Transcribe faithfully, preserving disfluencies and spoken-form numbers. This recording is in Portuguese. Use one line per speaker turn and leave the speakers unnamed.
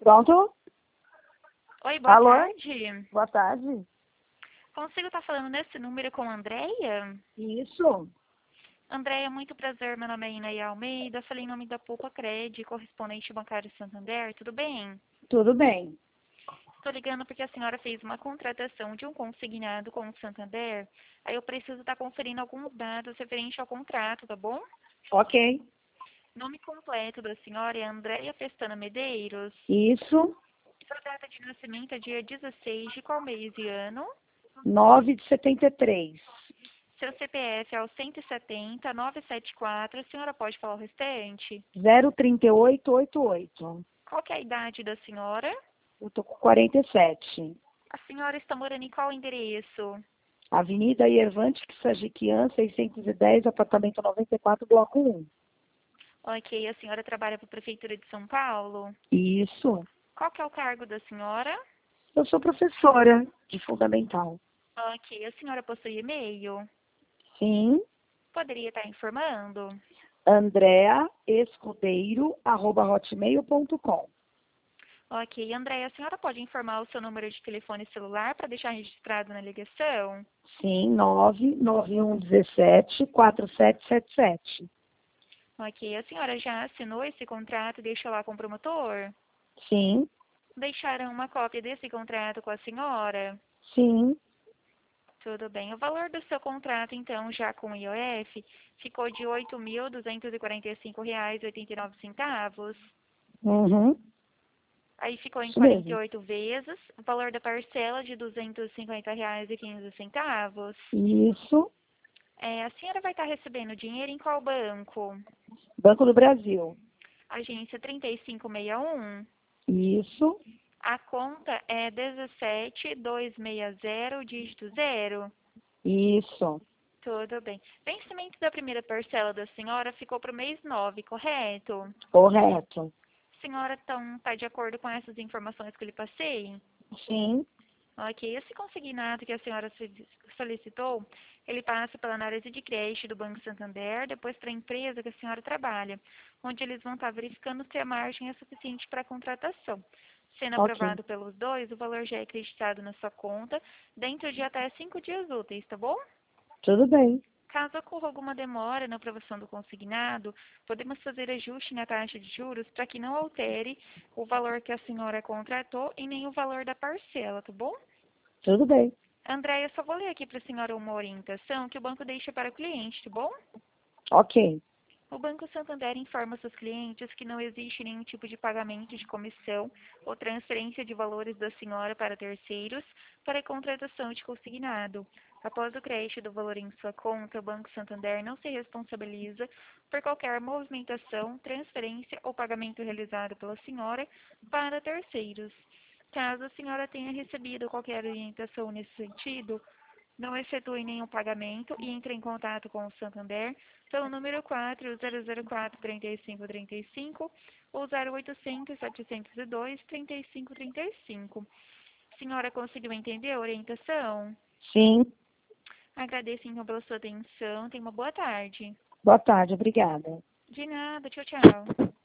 Pronto?
Oi, boa
Alô?
tarde.
Boa tarde.
Consigo estar falando nesse número com a Andréia?
Isso.
Andréia, muito prazer. Meu nome é Inaí Almeida. Falei em nome da Poupa Cred, correspondente bancário Santander. Tudo bem?
Tudo bem.
Estou ligando porque a senhora fez uma contratação de um consignado com o Santander. Aí eu preciso estar conferindo alguns dados referentes ao contrato, tá bom?
Ok.
Nome completo da senhora é Andréia Pestana Medeiros.
Isso.
Sua data de nascimento é dia dezesseis de qual mês e ano?
nove de setenta e três.
Seu C P F é o cento e setenta, novecentos e setenta e quatro. A senhora pode falar o restante?
zero trinta e oito oitenta e oito.
Qual que é a idade da senhora?
Eu tô com quarenta e sete.
A senhora está morando em qual endereço?
Avenida Iervante Sajiquian, seiscentos e dez, apartamento noventa e quatro, bloco um.
Ok, a senhora trabalha para a Prefeitura de São Paulo?
Isso.
Qual que é o cargo da senhora?
Eu sou professora de fundamental.
Ok, a senhora possui e-mail?
Sim.
Poderia estar informando?
Andrea Escudeiro, arroba hotmail ponto com.
Ok, Andréia, a senhora pode informar o seu número de telefone celular para deixar registrado na ligação?
Sim, nove nove um um sete quatro sete sete sete.
Ok, a senhora já assinou esse contrato e deixou lá com o promotor?
Sim,
Deixaram uma cópia desse contrato com a senhora?
sim.
Tudo bem. O valor do seu contrato, então, já com o I O F, ficou de oito mil duzentos e quarenta e cinco reais e oitenta e nove centavos.
Uhum.
Aí ficou em
Isso
quarenta e
mesmo.
oito vezes. O valor da parcela de duzentos e cinquenta reais e quinze centavos.
Isso.
É, a senhora vai estar recebendo dinheiro em qual banco?
Banco do Brasil.
Agência trinta e cinco sessenta e um.
Isso.
A conta é dezessete mil duzentos e sessenta, dígito zero.
Isso.
Tudo bem. Vencimento da primeira parcela da senhora ficou para o mês nove, correto?
Correto.
A senhora então está de acordo com essas informações que eu lhe passei?
Sim.
Ok. Esse consignado que a senhora solicitou, ele passa pela análise de crédito do Banco Santander, depois para a empresa que a senhora trabalha, onde eles vão estar verificando se a margem é suficiente para a contratação. Sendo
Ok.
aprovado pelos dois, o valor já é acreditado na sua conta dentro de até cinco dias úteis, tá bom?
Tudo bem.
Caso ocorra alguma demora na aprovação do consignado, podemos fazer ajuste na taxa de juros para que não altere o valor que a senhora contratou e nem o valor da parcela, tá bom?
Tudo bem.
Andréia, só vou ler aqui para a senhora uma orientação que o banco deixa para o cliente, tá bom?
Ok.
O Banco Santander informa seus clientes que não existe nenhum tipo de pagamento de comissão ou transferência de valores da senhora para terceiros para a contratação de consignado. Após o crédito do valor em sua conta, o Banco Santander não se responsabiliza por qualquer movimentação, transferência ou pagamento realizado pela senhora para terceiros. Caso a senhora tenha recebido qualquer orientação nesse sentido, não efetue nenhum pagamento e entre em contato com o Santander pelo número quatro zero zero quatro, três cinco três cinco ou zero oitocentos, setecentos e dois, trinta e cinco trinta e cinco. Senhora, conseguiu entender a orientação?
Sim.
Agradeço então pela sua atenção. Tenha uma boa tarde.
Boa tarde. Obrigada.
De nada. Tchau, tchau.